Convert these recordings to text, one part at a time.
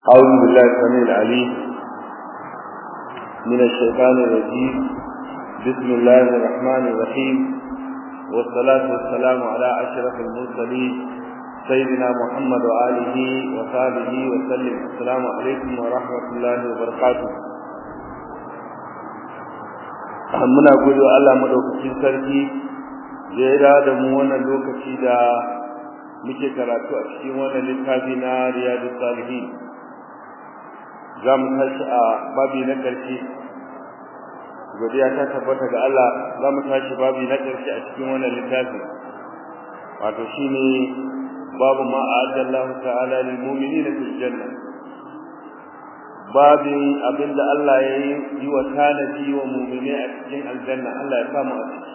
أعوذ بالله السميع العليم من الشيطان الرجيم. بسم الله الرحمن الرحيم، والصلاة والسلام على أشرف المرسلين سيدنا محمد وآله وصحبه وسلم. السلام عليكم ورحمة الله وبركاته. muna gode wa Allah madaukakin sarki da ya da mu wannan lokaci da muke karatu a cikin wannan littafi na Riyadus Salihin. Za mu tashi a babi na ƙarshe. Godiya ta tabbata ga Allah, za mu tashi babi na ƙarshe a cikin wannan littafi, wato shine babu ma a'adallahu ta'ala lil mu'minina fil janna. Babin abinda Allah ya yi wa tanadi wa mu'mini a cikin aljanna. Allah ya samu a ciki.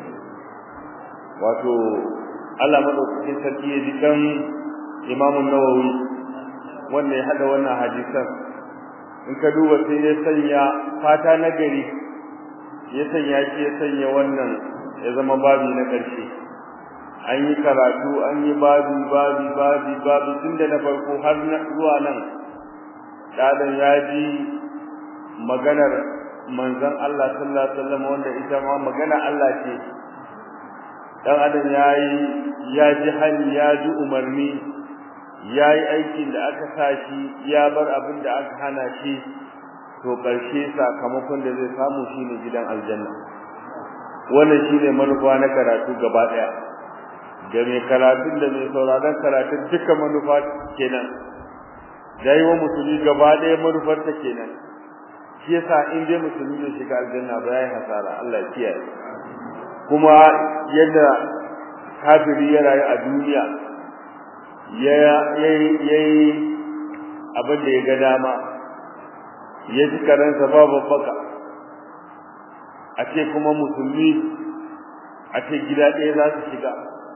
Wato Allah madaukakin sarki ya ji kan Imam Nawawi wanda ya hada wannan hadisan. In ka duba sai ya sanya fata na gari, ya sanya wannan ya zama babi na ƙarshe. An yi karatu, an yi babi tun da na farko har zuwa nan. Ɗadan ya ji maganar manzon Allah sallallahu alaihi wasallam wanda ita ma magana Allah ce. Dan adam ya ji hali, ya ji umarni, ya yi aikin da aka sa shi, ya bar abin da aka hana shi, to ƙarshe sakamakon da zai samu shine gidan aljanna. Wannan shine manufa na karatu gaba ɗaya. Da mai karatun da mai sauraron karatun duka manufa kenan. Dai wa musulmi gaba ɗaya manufar ta kenan. Shi yasa in dai musulmi ne shiga aljanna ba yayi hasara, Allah ya kiyaye. Kuma yadda kafiri ya rayu a duniya yayi abin da ya ga dama, ya ji karansa babu baka, a ce kuma musulmi a ce gida ɗaya za su shiga,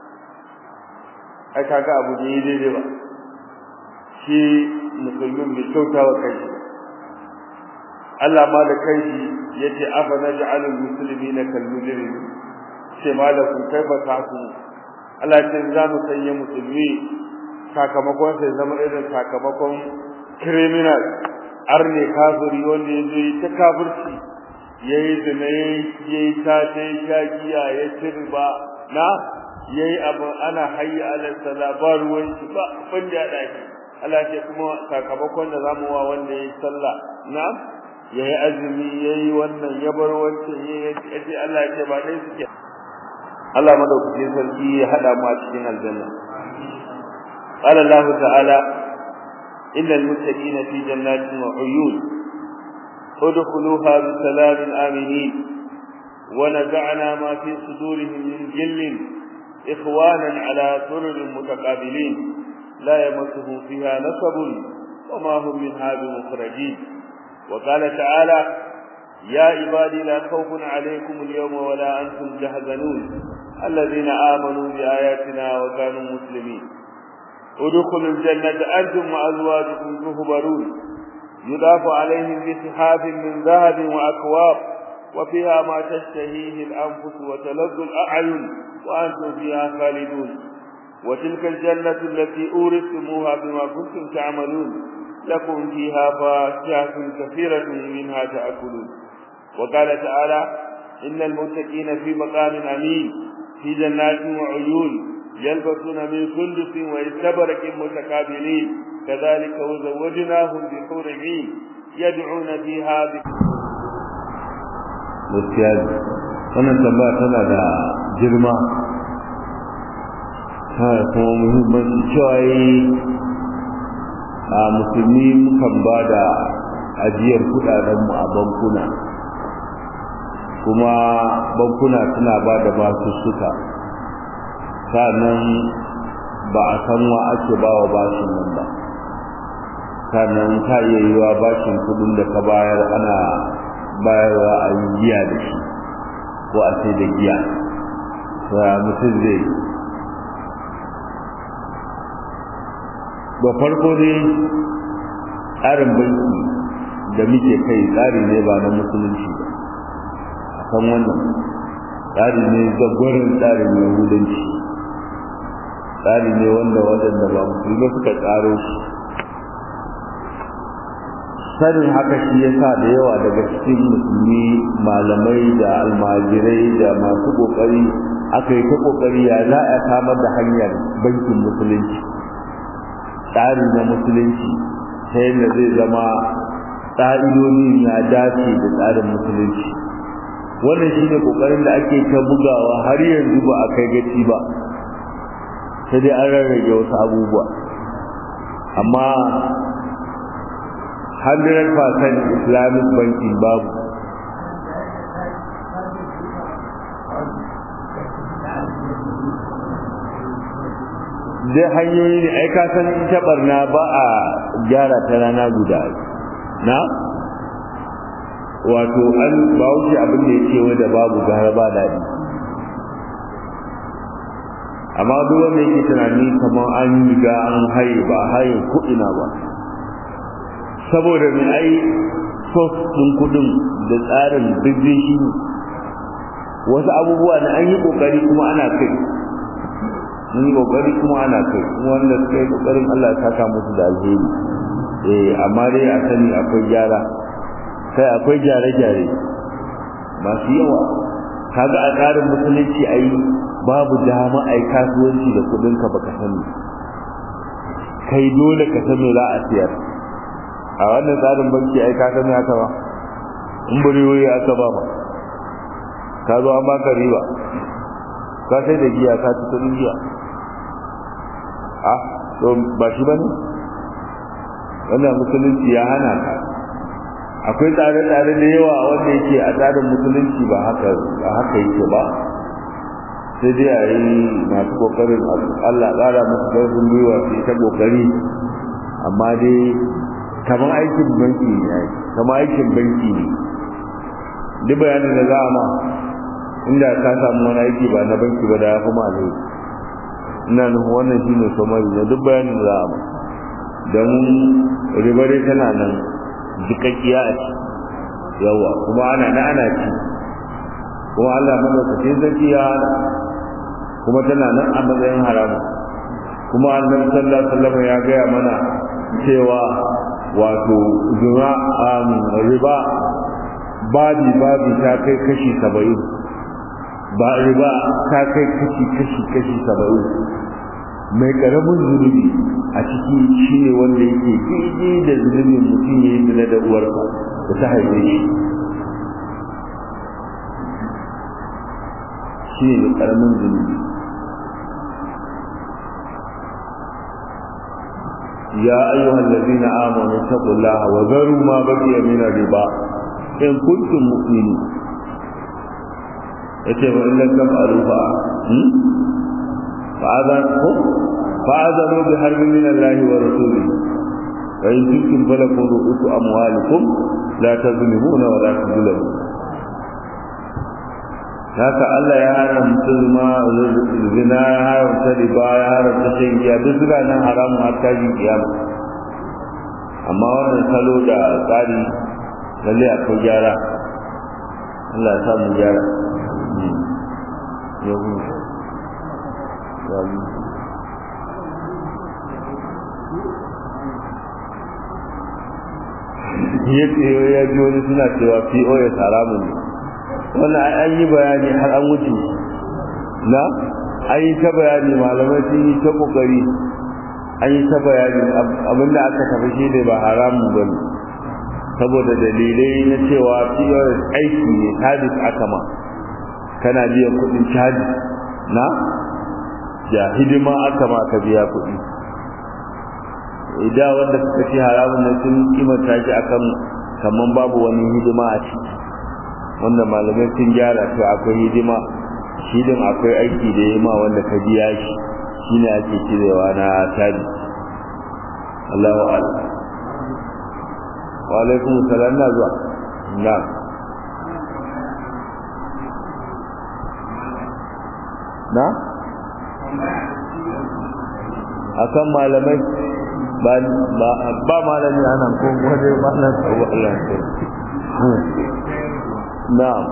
ai kaga abu ne daidai ba. Shi musulmin bai kyauta wa kai. Allah ma da kai yace afa naj'alul muslimina kal mujrimin, ce malakum kaifa tahkum. Allah ce za mu sanya musulmi sakamakon sai zama irin sakamakon criminal, arne kafiri wanda yayi ta kafirci, yayi zina, yayi tace, shagiya, ya cirba na yayi abu ana hayya alal salabar ruwan shi ba banda ya daki. Allah ce kuma sakamakon da zamu wa wanda yayi sallah na yayi azumi, yayi wannan ya bar wancan, yayi Allah ce ba dai suke. Allah madaukakin sarki ya hada mu a cikin aljanna. Qala Allah ta'ala innal muttaqina fi jannatin wa uyun udkhuluha bi salamin aminin wa naza'na ma fi sudurihim min ghillin ikhwanan ala sururin mutaqabilin la yamassuhum fiha nasabun wa ma hum minha bimukhrajin. Wa qala ta'ala ya ibadi la khawfun alaykum al-yawma wa la antum tahzanun الذين آمنوا بآياتنا وكانوا مسلمين ادخلوا الجنة أنتم وأزواجكم تهبرون يضاف عليهم بسحاب من ذهب وأكواب وفيها ما تشتهيه الأنفس وتلذ الأعين وأنتم فيها خالدون وتلك الجنة التي أورثتموها بما كنتم تعملون لكم فيها فاكهة كثيرة منها تأكلون. وقال تعالى إن المتقين في مقام أمين في جنات وعيون يلبسون من سندس واستبرق متقابلين كذلك وزوجناهم بحور عين يدعون فيها wannan tambaya tana da girma, tana kuma muhimmanci. cewa a musulmi mukan ba da ajiyar kudadenmu a bankuna, kuma bankuna suna ba da basussuka, sannan ba a san wa ake ba wa bashin nan ba, sannan ta iya yiwa bashin kudin da ka bayar ana bayarwa a yi giya da shi ko a sai da giya, mutum zai da farko dai tsarin banki da muke kai tsari ne ba na musulunci ba. kan wannan tsari ne zagwarin tsarin yahudanci, tsari ne wanda waɗanda ba musulmi suka tsaro shi. sanin haka shi yasa da yawa daga cikin musulmi malamai da almajirai da masu kokari aka yi ta kokari ya za a samar da hanyar bankin musulunci, tsari na musulunci ta yadda zai zama ƙa'idodin ya dace da tsarin musulunci. Wannan shi ne kokarin da ake ta bugawa har yanzu ba a kai gaci ba, sai dai an rarrage wasu abubuwa, amma 100% Islamic banking babu. Dai hanyoyi ne ai ka san ita barna ba a gyara ta rana guda na wato an ba wuce abin da yake wanda babu gara ba daɗi, amma duk wanda yake tunani kamar an riga an haye ba haye kuɗina ba, saboda mai ai sos ɗin kuɗin da tsarin duk shi ne wasu abubuwa na an yi ƙoƙari kuma ana kai, mun yi ƙoƙari kuma ana kai, kuma wanda suka yi ƙoƙarin Allah ya saka musu da alheri. Amma dai a sani akwai gyara, sai akwai gyare-gyare masu yawa. Kaga a tsarin musulunci ai babu dama ai kasuwanci da kuɗinka baka sani, kai dole ka san me za a siyar. A wannan tsarin banki ai ka sani haka ba, in buriyoyi aka ba ba ka zo an baka riba, ka sai da giya ka ci kudin giya, to ba shi bane wannan musulunci ya hana ka. Akwai tsare-tsare da yawa wanda yake a tsarin musulunci ba haka yake ba, sai dai a yi masu kokarin Allah ƙara musu ƙarfin gwiwa su yi ta kokari, amma dai kamar aikin banki ne, kamar aikin banki ne. Duk bayanin da za a ma inda ka samu wani aiki ba na banki ba da ya kuma ne, ina nufin wannan shi ne somari na duk bayanin da za a ma, don riba dai tana nan jikakkiya a ci yawa, kuma ana ci, kuma Allah madaukakin sarki ya hana, kuma tana nan a matsayin haramu, kuma annabi sallallahu alaihi wasallam ya gaya mana cewa wato zina riba babi ta kai kashi 70, ba riba ta kai kashi 70. Mai karamin zunubi a ciki shine wanda yake daidai da zunubin mutum ya yi zina da uwarsa da ta haife shi ne karamin zunubi. يا أيها الذين آمنوا اتقوا الله وذروا ما بقي من الربا إن كنتم مؤمنين. يتبع إن لم تفعلوا فآذنوا بحرب من الله ورسوله وإن كنتم فلكم رؤوس أموالكم لا تظلمون ولا تظلمون. haka Allah ya haramta zina, ya haramta riba, ya haramta shan giya, duk suna nan haramun har tashin kiyama. Amma wannan salo da tsari lalle akwai gyara, Allah ya sa mu gyara. Ya ji wani suna cewa POS haramun ne. Wannan an yi bayani har an wuce na an yi ta bayani, malamai sun yi ta kokari, an yi ta bayani. Abinda aka tafi shi ne ba haramun ba ne, saboda dalilai na cewa POS aiki ne, service aka ma, kana biyan kudin caji na ya hidima aka ma ka biya kudi. Idan wanda suka ce haramun ne sun kimanta shi akan kaman babu wani hidima a ciki, wanda malamai sun gyara to akwai hidima, shi din akwai aiki da yayi ma wanda ka biya shi, shine ake cirewa na tabi. Allahu akbar. Wa alaikum salam. Na zuwa na akan malamai ba malami anan ko wani malam ko Allah ko na'am.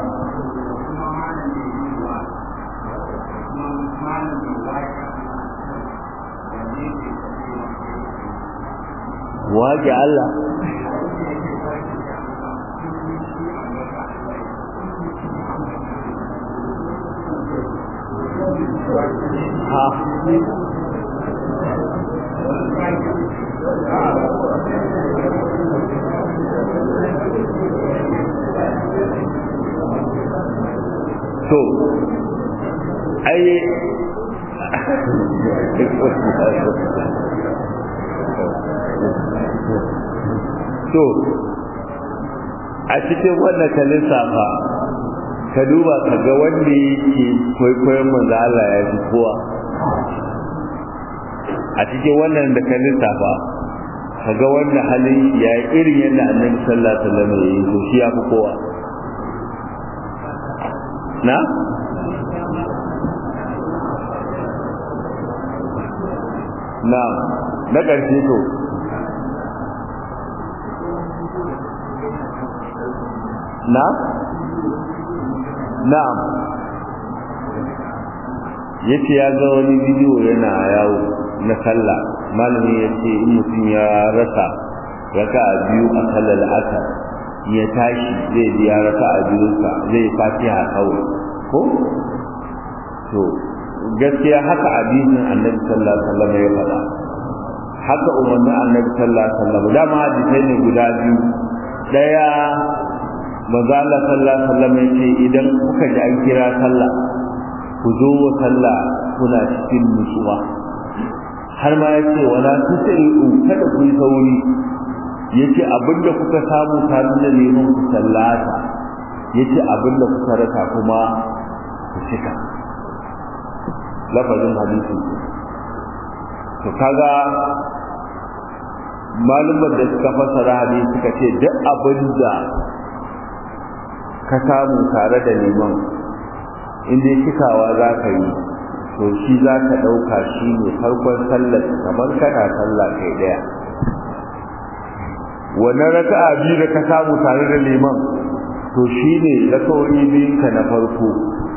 Waje Allah ha to ai to a cikin wannan kalin safa ka duba ka ga wanda yake kwaikwayon manzo Allah ya fi kowa a cikin wannan da kalin safa ka ga wanda halin ya yi irin yadda annabi sallallahu alaihi wasallam ya yi to shi ya fi kowa na na ƙarshe to na'am yace ya ga wani bidiyo yana yawo na sallah malami yace in mutum ya rasa raka'a biyu a sallar asar ya tashi zai biya raka'a biyunsa zai fatiha kawai ko to gaskiya haka hadisin annabi sallallahu alaihi wasallam ya faɗa haka umarnin annabi sallallahu alaihi wasallam dama hadisai ne guda biyu daya manzo Allah sallallahu alaihi wasallam yace idan kuka ji an kira sallah ku zo wa sallah kuna cikin nutsuwa har ma yace wala tusai'u kada ku yi sauri yace abinda kuka samu tare da neman ku sallata yace abinda kuka rasa kuma ku cika lafazin hadisi to kaga malumar da suka fassara hadisi suka ce duk abinda ka samu tare da liman inda cikawa za ka yi to shi za ka ɗauka shi ne farkon sallar kamar kana sallah kai ɗaya wannan raka'a biyu da ka samu tare da liman to shi ne raka'o'i biyunka na farko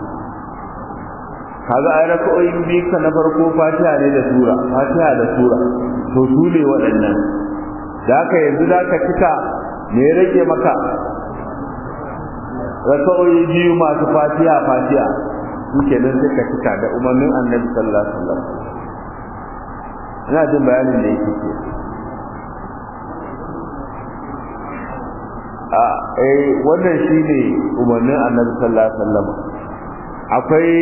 kaga ai raka'o'i biyunka na farko fatiha ne da sura to su ne waɗannan da haka yanzu za ka cika me ya rage maka raka'o'i biyu masu fatiha suke nan sai ka cika da umarnin annabi sallallahu alaihi wasallam ina jin bayanin da yake ce wannan shine umarnin annabi sallallahu alaihi wasallam akwai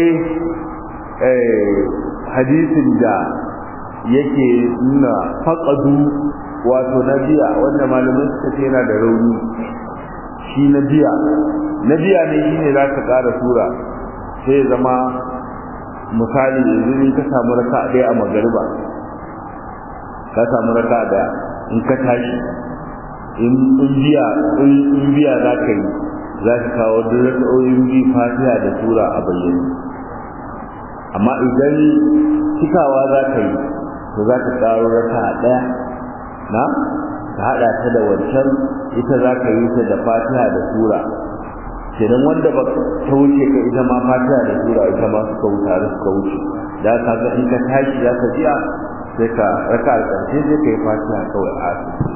hadisin da yake nuna faqadu wato nabiya wanda malamin suka ce yana da rauni shi nabiya ne shine za ka ƙara sura sai zama misali yanzu in ka samu raka'a ɗaya a magariba ka samu raka'a ɗaya in ka tashi in biya za ka yi za ka kawo duk raka'o'in biyu fatiha da sura a bayyane amma idan cikawa za ka yi to za ka ƙaro raka'a ɗaya na ka haɗa ta da wancan ita za ka yi ta da fatiha da sura kenan wanda ba ta wuce ka ita ma fatiha da sura ita ma suka wuce da ka ga in ka tashi za ka jiya sai ka raka alƙarshe sai ka yi fatiha kawai a asibiti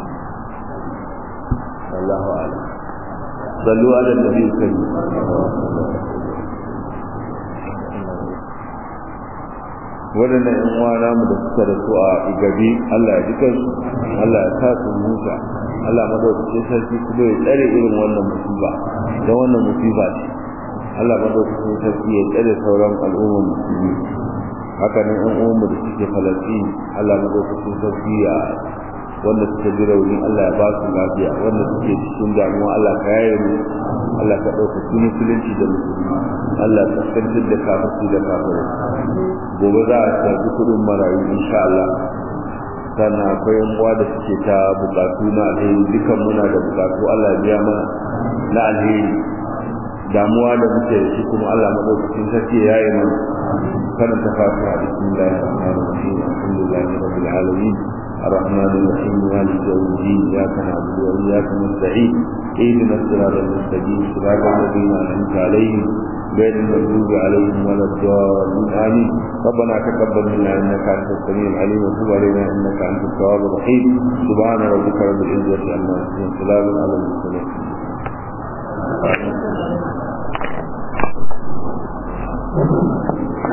Allahu a'lam sallu ala nabi karim waɗannan ‘yan uwana mu da suka rasu a igabi Allah ya ji kansu Allah ya sa su huta Allah madaukakin sarki kuma ya tsare irin wannan musiba don wannan musiba ce Allah madaukakin sarki ya tsare sauran al'ummar musulmi haka nan ‘yan uwan mu da suke Falastin Allah madaukakin sarki ya wanda suke ji rauni Allah ya ba su lafiya wanda suke cikin damuwa Allah ka yaye mu Allah ka ɗaukaki musulunci da musulmi Allah ka kaskantar da kafirci da kafirai gobe za a tafi kudin marayu insha Allah sannan akwai yan uwa da suke ta bukatu na alheri dukan muna da bukatu Allah ya biya mana na alheri damuwa da muke da shi kuma Allah madaukakin sarki ya yi mana kana ta fatiha bismillahir rahmanir rahim alhamdulillahi rabbil alamin الرحمن الرحيم مالك يوم الدين اياك نعبد واياك نستعين اهدنا الصراط المستقيم صراط الذين انعمت عليهم غير المغضوب عليهم ولا الضالين امين ربنا تقبل منا انك انت السميع العليم وتب علينا انك انت التواب الرحيم سبحان ربك رب العزه عما يصفون سلام على المرسلين Thank you.